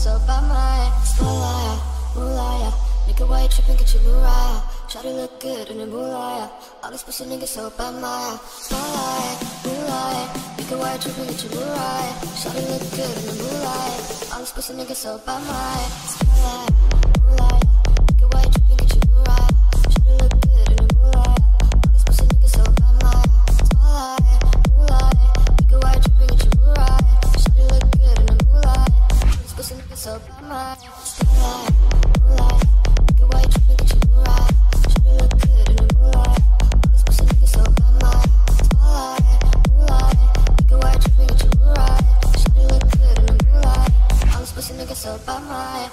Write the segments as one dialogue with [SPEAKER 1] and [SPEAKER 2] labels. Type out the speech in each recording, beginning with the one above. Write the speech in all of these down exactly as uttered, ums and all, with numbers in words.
[SPEAKER 1] so by my spotlight, moonlight. Nigga, why you tripping, get your Mariah. Try to look good in the moonlight. All these pussy niggas so by my spotlight, moonlight. Nigga, why you tripping, get your Mariah. Try to look good in the moonlight. All these pussy niggas so by my spotlight, moonlight. Nigga, why you tripping, get your Mariah. Try to look good in the moonlight. All these pussy niggas so by my spotlight, moonlight. Nigga, why you tripping, get your Mariah. Try to look good in the moonlight. All these pussy niggas so by my spotlight, moonlight. Nigga, why you tripping, get your Mariah. Try to look good in the moonlight. All these pussy niggas so by my spotlight, moonlight. Nigga, why you tripping, get your Mariah. Try to look good in the moonlight. All these pussy niggas so by my.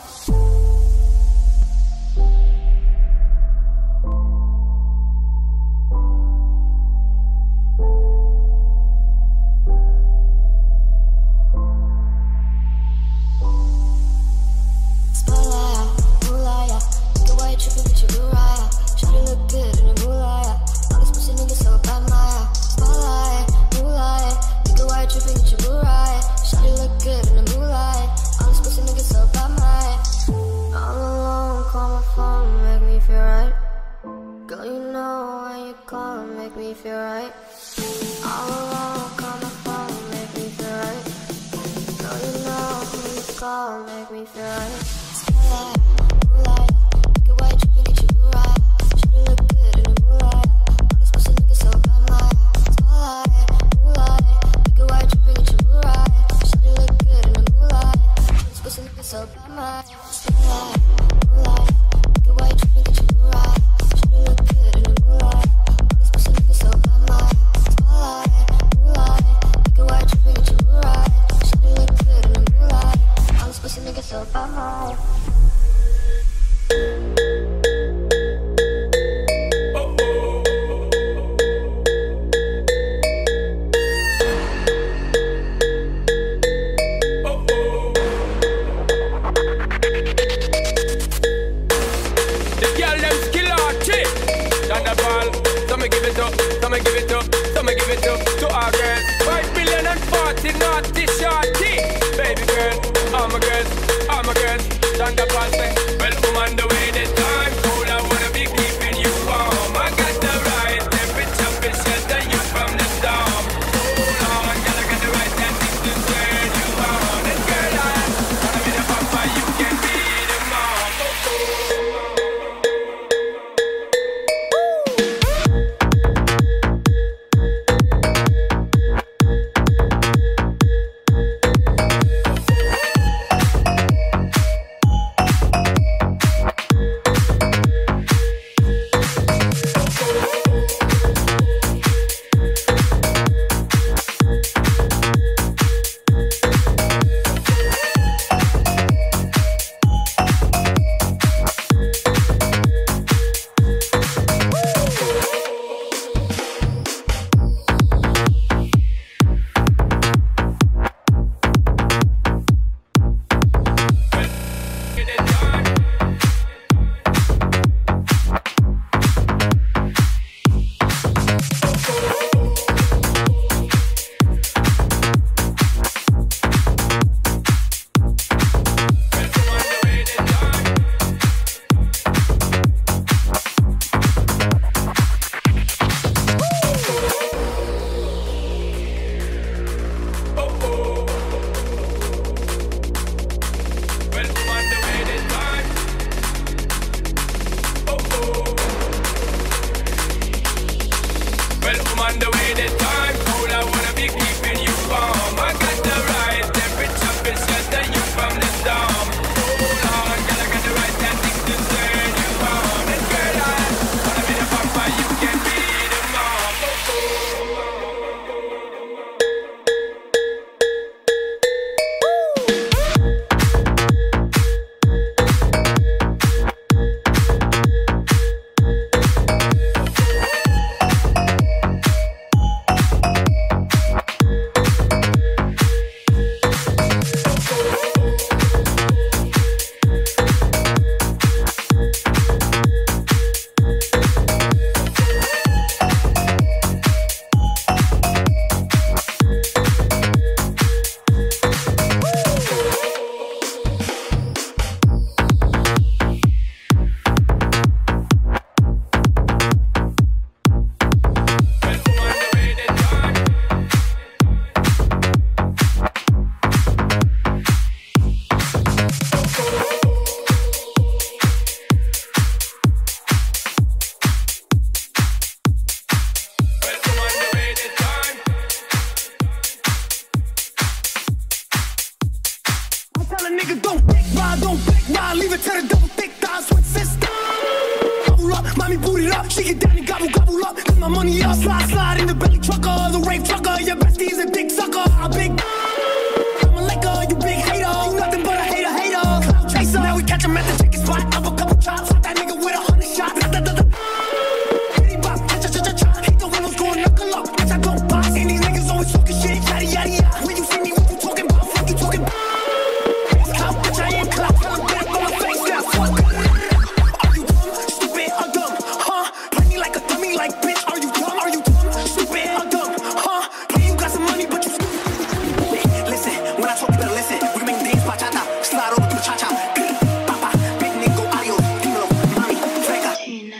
[SPEAKER 2] it to the double thick thighs with sister. Gobble up, mommy boot it up. She get down and gobble, gobble up. Put my money up, slide, slide in the belly trucker, the rave trucker. Your bestie's a dick sucker. A big, I'm a liquor, you big hater. You nothing but a hater, hater. Cloud chaser. Now we catch him at the chicken spot. Up a couple chops. Hit that nigga with a hundred shots. Hitty bop, cha cha cha cha. Hit the windows going knuckle up. Bitch, I don't box. And these niggas always talking shit. Yada yada yada. When you see me, what you talking about? Fuck you talking about? Clout, bitch, I ain't clout. Tell him get up on my face now. Fuck. Are you dumb, stupid, or dumb? Huh? Play me like a dummy, like bitch. Are you dumb? Are you dumb, stupid, or dumb? Huh? Play you got some money, but you stupid. Listen, when I talk, you better listen. We make dance bachata, slide over to the cha-cha. Papa, big nigga, adios, dímelo, mami, frega.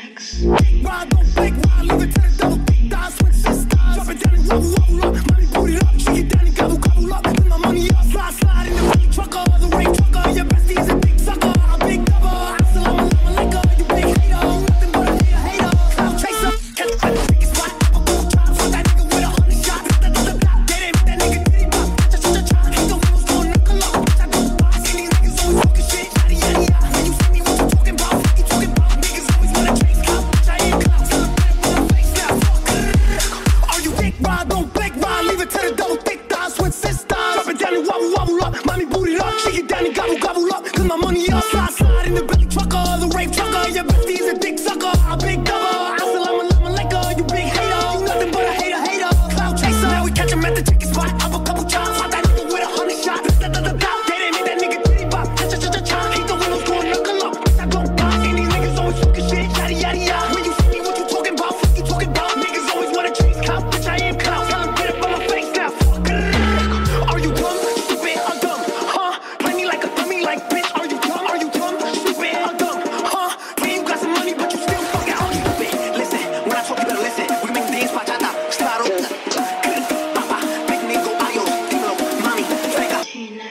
[SPEAKER 2] Ride, don't fake, ride, leave it to the double thick thighs, switch sisters. Drop it down and wobble, wobble up. Mommy boot it up, she get down and gobble, gobble up. Put my money up, slide, slide in the belly trucker, the rave trucker. Your bestie's a dick sucker, a big double. Assalamu alaikum, you big hater. Nothing but a hater, hater. Cloud chaser, catch the biggest spot. Up a couple chops, fuck that nigga with a hundred shots. Get him, that nigga diddy bop. Cha cha cha cha, hit the windows going knuckle up. Bitch, I don't box. And these niggas always talking shit. Yada yada yada. When you see me, what you talking about? Fuck you talking about? Niggas always wanna chase clout. Bitch, I ain't clout. Tell them get up on my face now. Fuck. Are you dick ride? Don't blink ride. Leave it to the double thick thighs with sisters. Drop it down and wobble wobble up. Mommy boot it up. She get down and gobble gobble up. Cause my money up. Slide slide in the belly trucker, the rave trucker. Your bestie's a dick sucker, a big double. Assalamu alaikum, you big hater. You nothing but a hater, hater. Cloud chaser. Now we catch him at the chicken spot. Up a couple chops. Fuck that nigga with a hundred shots. Get him, hit that nigga diddy bop. Cha cha cha cha. Hit the windows going knuckle up. Bitch, I don't box. And these niggas always talking shit. Yada yada yada. When you see me, what you talking about? Fuck you talking about? Niggas always wanna chase clout. Bitch, I am clout. Tell him get up on my face now. Fuck. Are you dumb, stupid, or dumb? Huh? Play me like a dummy, like bitch. Are you dumb? Are you dumb, stupid, or dumb? Huh? Play you got some money, but you still fucking out. Stupid. Listen, when I talk, you better listen. We make dance bachata, slide over. Papa, big nigga, adios, dímelo, mami, frega.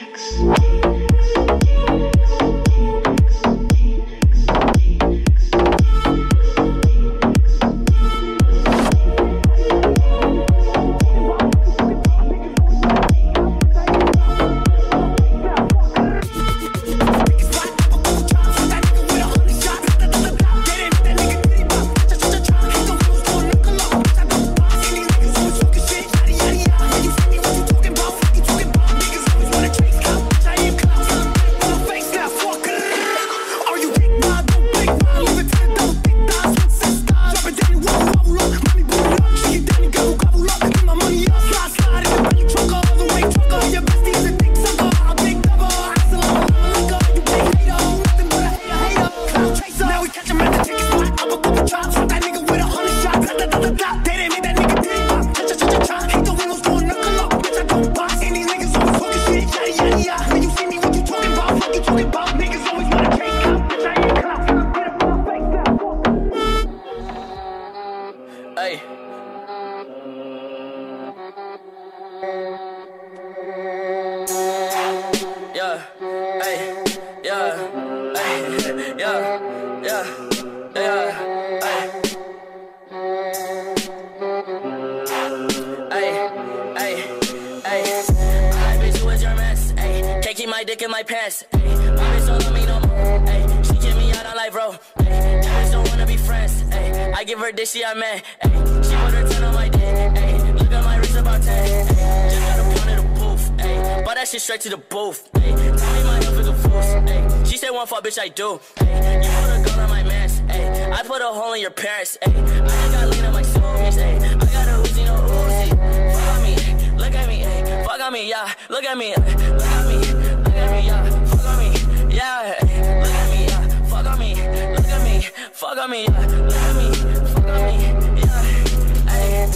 [SPEAKER 3] Dick in my pants, ayy. My bitch don't love me no more, ayy. She kick me out on life, bro, ayy. That bitch don't wanna be friends, ayy. I give her dick, she a man, ayy. She put her ten on my dick, ayy. Look at my wrist about ten, ayy. Just got a pound of the booth, ayy. Bought that shit straight to the booth, ayy. Tell me my health is a force, ayy. She said one fuck, bitch, I do, ayy. You put a gun on my mans, ayy. I put a hole in your parents, ayy. I just got lean on my soul, ayy. I got a Uzi, no Uzi. Fuck on me, ayy. Look at me, ayy. Fuck on me, yeah. Look at me, ayy. Look at me. Look at me, yeah, fuck on me, yeah, look at me, yeah, fuck on me, look at me, fuck on me, yeah, look at me, fuck on me, yeah, ayy.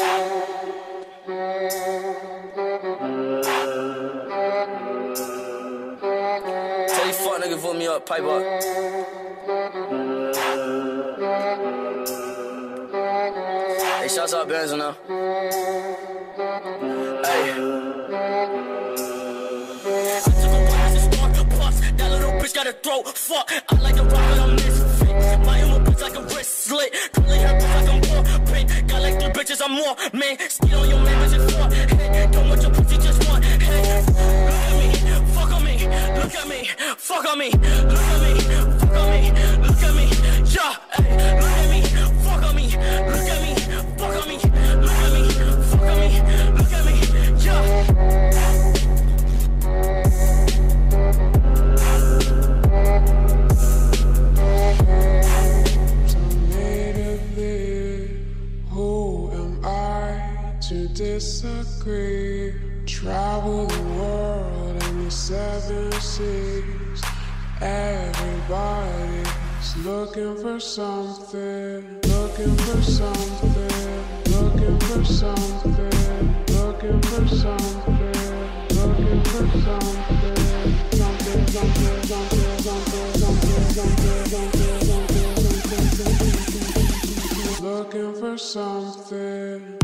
[SPEAKER 3] Tell these fuck niggas vote me up, pipe up. Hey, shouts out Benzo now. Ayy. Bitch got a throat, fuck. I like a rock, but I'm misfit. My own bitch like a wrist slit. Curly hair, bitch like I'm more pink. Got like three bitches, I'm more man. Ski on your man, bitch, it's for. Hey, don't want your pussy, just one. Hey, look at me, fuck on me. Look look at me, fuck on me, look at me, fuck on me, look at me, yeah, ay, look at me, fuck on me, look at me, fuck on me, look at me, fuck on me, look at me, yeah.
[SPEAKER 4] To disagree, travel the world in the seven seas. Everybody's looking for something, looking for something, looking for something, looking for something, looking for something, something, something, something, something, something, something, something, something, looking for something.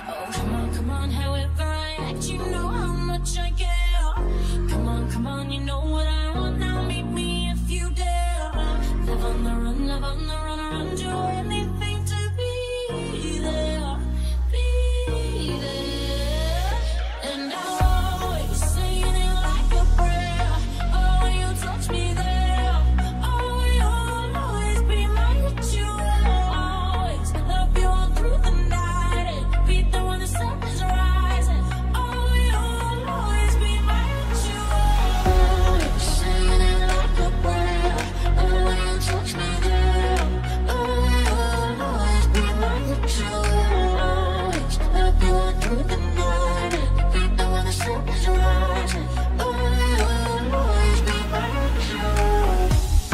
[SPEAKER 5] Oh, come on, come on, however I act, you know how much I care. Come on, come on, you know what I want now, meet me if you dare. Live on the run, live on the run, run, do anything to be there, be there. And I'll always saying it like a prayer. Oh, you touch me there. Oh, you'll always be my ritual. Always love you all through the night and be there when the sun is rising. Oh, you'll always be my ritual. Always saying it like a prayer. Oh, you touch me there. Oh, you'll always be my ritual. Always love you all through the night and be there when the sun is rising. Oh, you'll always be my ritual.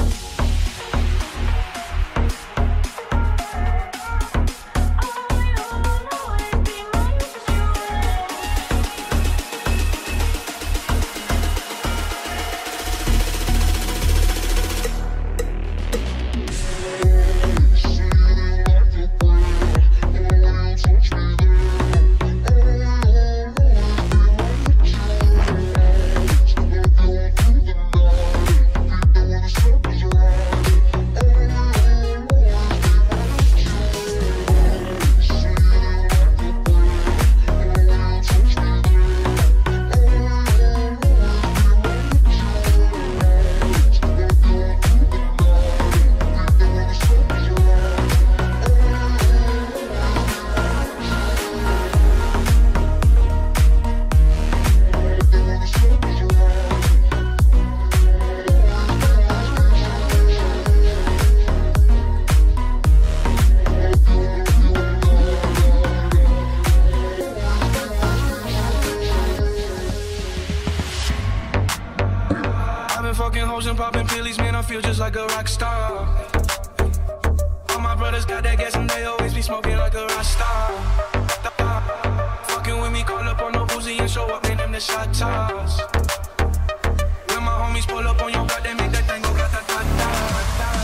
[SPEAKER 6] I've been fucking hoes and popping pillies, man, I feel just like a rock star. All my brothers got that gas and they always be smoking like a rock star. Fucking with me, call up on no boozy and show up, man, them the shot toss. When my homies pull up on your block, they make that thing go grata-ta-ta.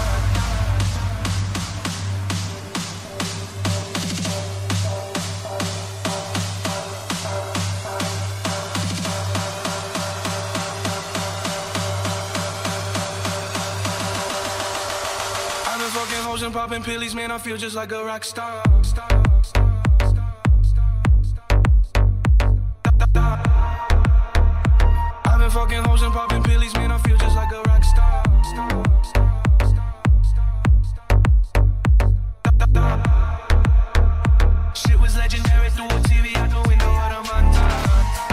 [SPEAKER 6] Fucking hoes and popping pillies, man, I feel just like a rock star. I've been fucking hoes and popping pillies, man, I feel just like a rock star. Shit was legendary through a T V out the window of the Montana.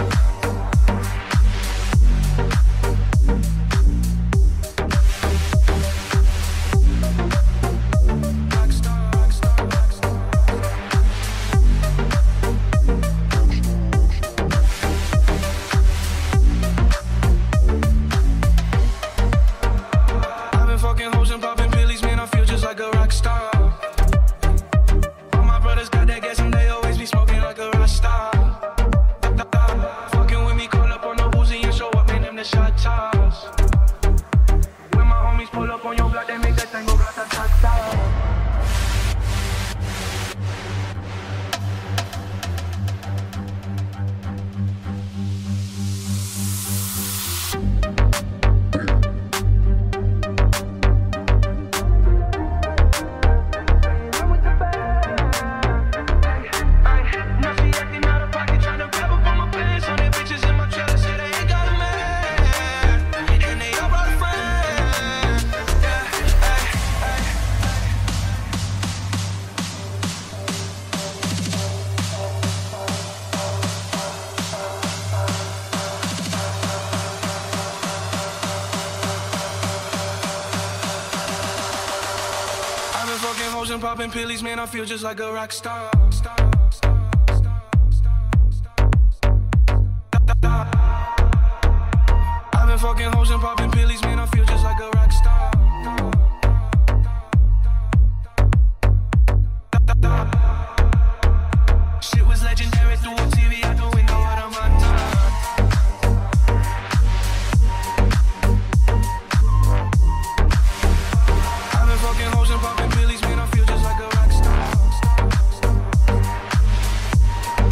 [SPEAKER 6] And popping pillies, man, I feel just like a rock star. I've been fucking hoes and popping pillies, man, I feel just like a rock star. Shit was legendary through a T V out the window of the Montana. I've been fucking hoes and popping pillies, man, I feel just like a rock star.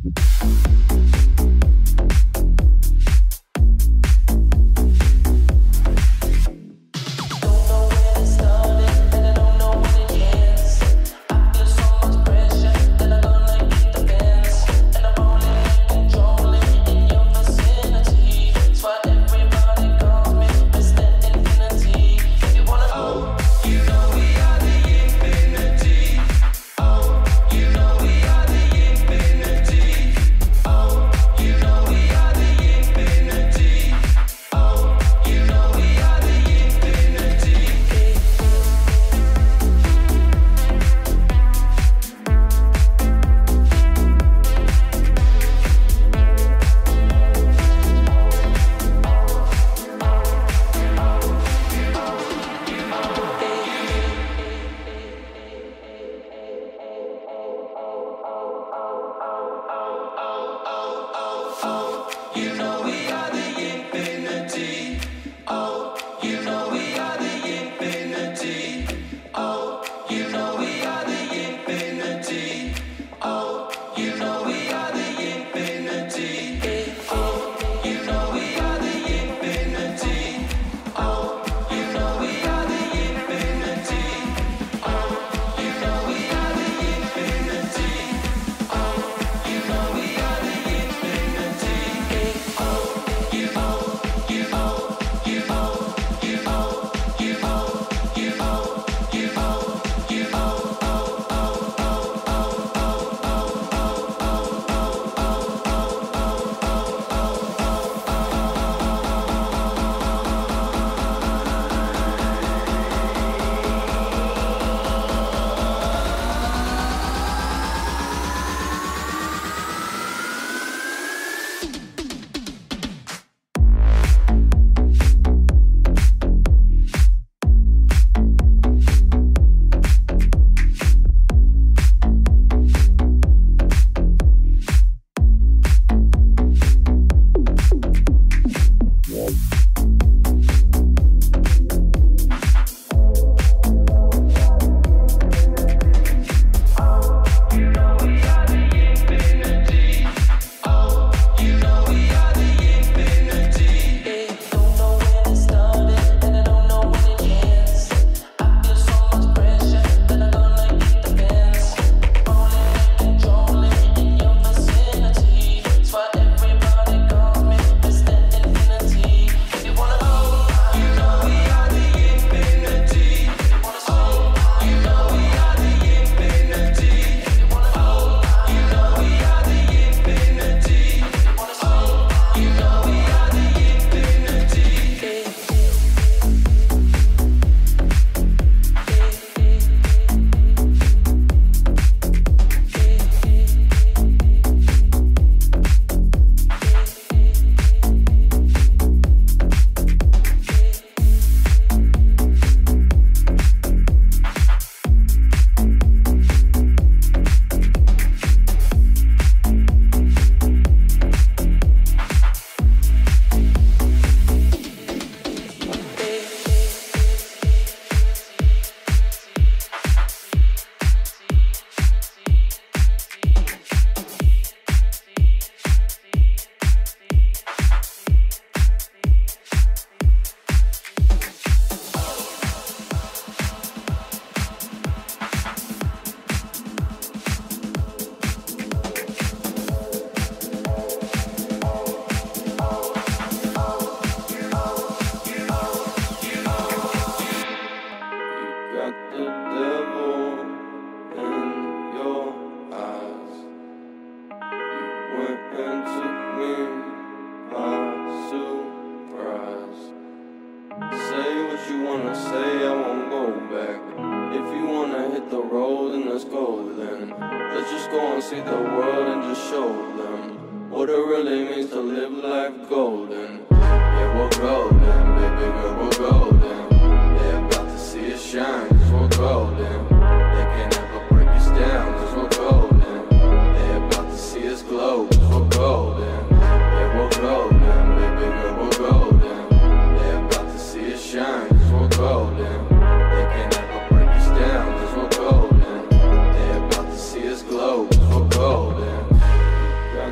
[SPEAKER 7] Got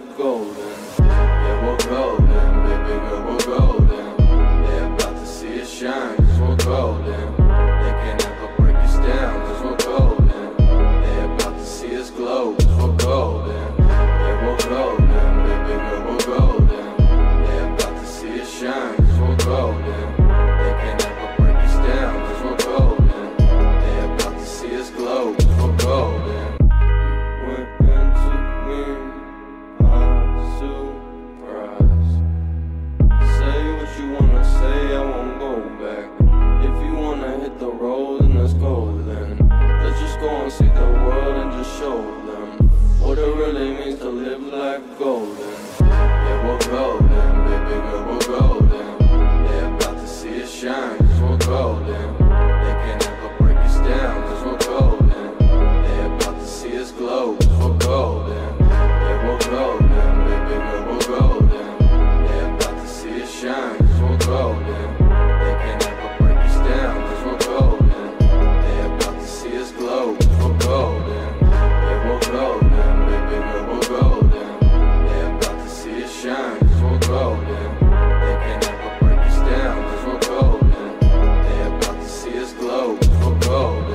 [SPEAKER 7] like golden. Yeah, we're golden, baby girl, we're golden. They're about to see us shine, cause we're golden. They can't ever break us down, cause we're golden. They're about to see us glow, cause we're golden. Yeah, we're golden, baby girl, we're golden. They're about to see us shine, cause we're golden. They can't ever break us down, cause we're golden. They're about to see us glow, cause we're golden. Went into me, I'm surprised. Say what you wanna say, I won't go back. If you wanna hit the road, then let's go then. Let's just go and see the world and just show them what it really means to live like golden. Yeah, we're golden, baby girl, we're golden. They're about to see us shine, cause we're golden. They can't ever break us down, cause we're golden. They're about to see us glow, cause we're golden. Yeah, we're golden, baby girl, we're golden. They're about to see us shine, cause we're golden. They can't ever break us down, cause we're golden. They're about to see us glow, cause we're golden. Yeah, we're golden, baby girl, we're golden. They're about to see us shine, cause we're golden. They can't ever break us down, cause we're golden. They're about to see us glow, cause we're golden.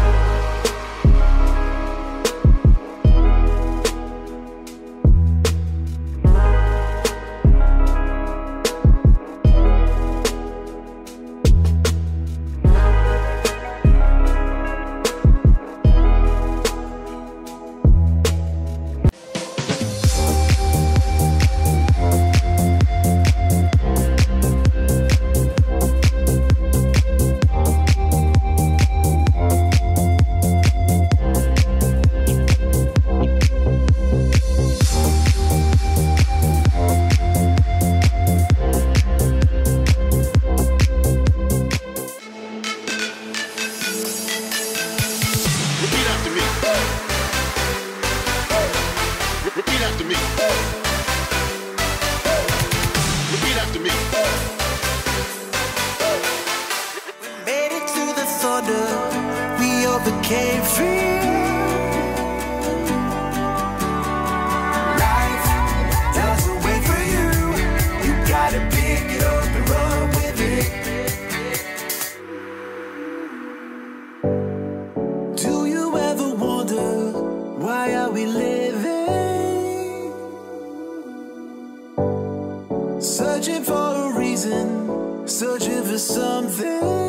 [SPEAKER 8] Repeat after me. Repeat after me. Repeat after me.
[SPEAKER 2] Made it to the thunder, we overcame fear. Life doesn't wait for you. You gotta pick it up and run with it. Do you ever wonder why are we living? Searching for a reason, searching for something.